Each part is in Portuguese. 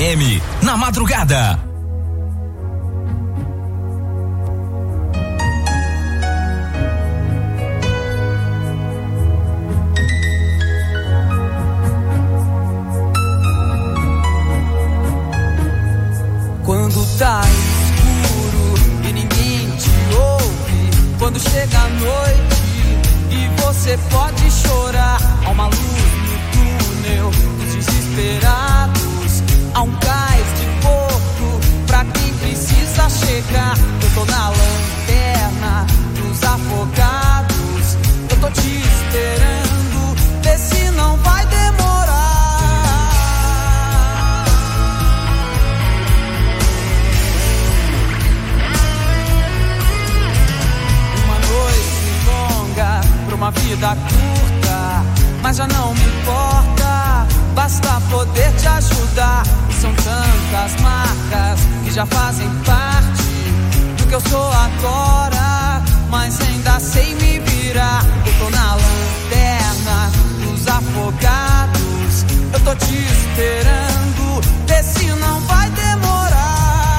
FM, na madrugada. Quando tá escuro e ninguém te ouve, quando chega a noite e você pode chorar, há uma luz no túnel dos desesperados, há um cais de pouco pra quem precisa chegar. Eu tô na lanterna dos afogados, eu tô te esperando, vê se não vai demorar. Uma vida curta, mas já não me importa, basta poder te ajudar. São tantas marcas que já fazem parte do que eu sou agora, mas ainda sei me virar. Eu tô na lanterna dos afogados, eu tô te esperando, vê se não vai demorar.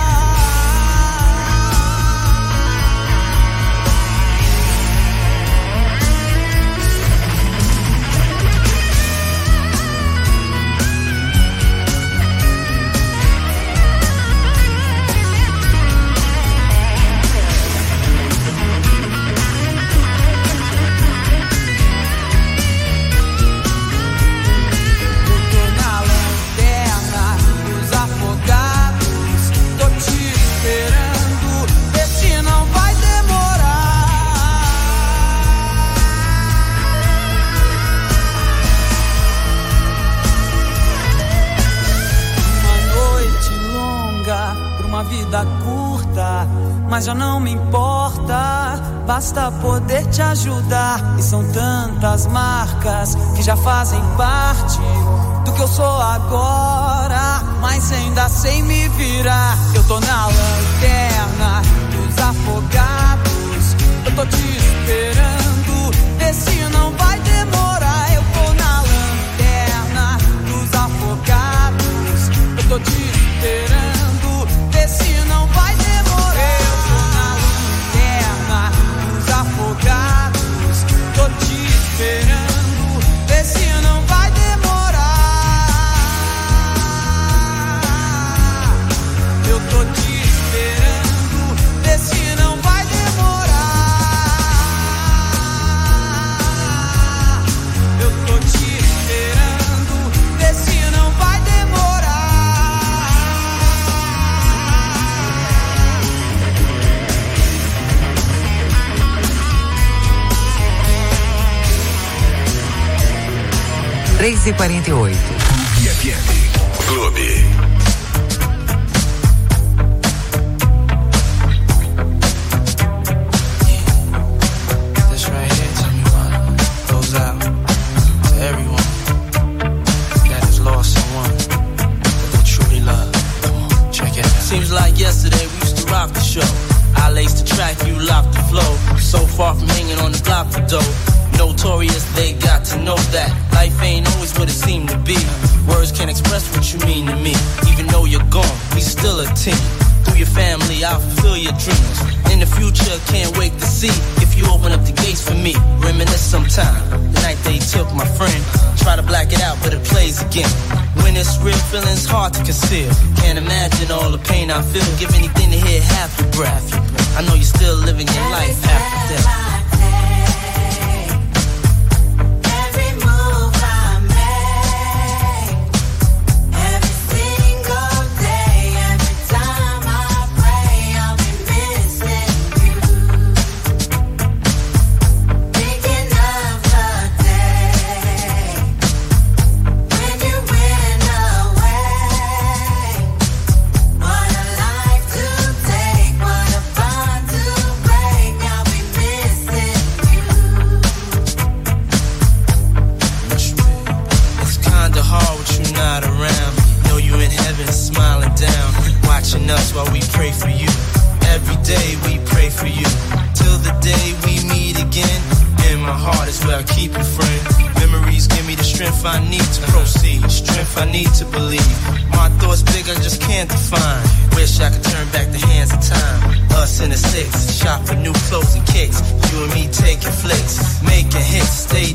Vida curta, mas já não me importa, basta poder te ajudar. E são tantas marcas que já fazem parte do que eu sou agora, mas ainda sei me virar. Eu tô na lanterna dos afogados, eu tô te esperando, vê se não vai demorar. Eu tô na lanterna dos afogados, eu tô te esperando, se não vai demorar. Eu tô na lanterna dos afogados, tô te esperando, vê se não vai demorar. Eu tô te esperando, vê se não vai demorar. Eu tô te esperando, vê se não vai demorar. Três e 48. Clube. Seems like yesterday we used to rock the show. I laced the track, you locked the flow. So far from hanging on the block for dough. Notorious, they got to know that life ain't always what it seemed to be. Words can't express what you mean to me. Even though you're gone, we still a team. Through your family, I'll fulfill your dreams. In the future, can't wait to see if you open up the gates for me. Reminisce sometime, the night they took my friend. Try to black it out, but it plays again. When it's real, feeling's hard to conceal. Can't imagine all the pain I feel. Give anything to hear half your breath. I know you're still living your life after death. I need to proceed. strength I need to believe. My thoughts big, I just can't define. Wish I could turn back the hands of time. Us in the six, shop for new clothes and kicks. You and me taking flicks, making hits, stay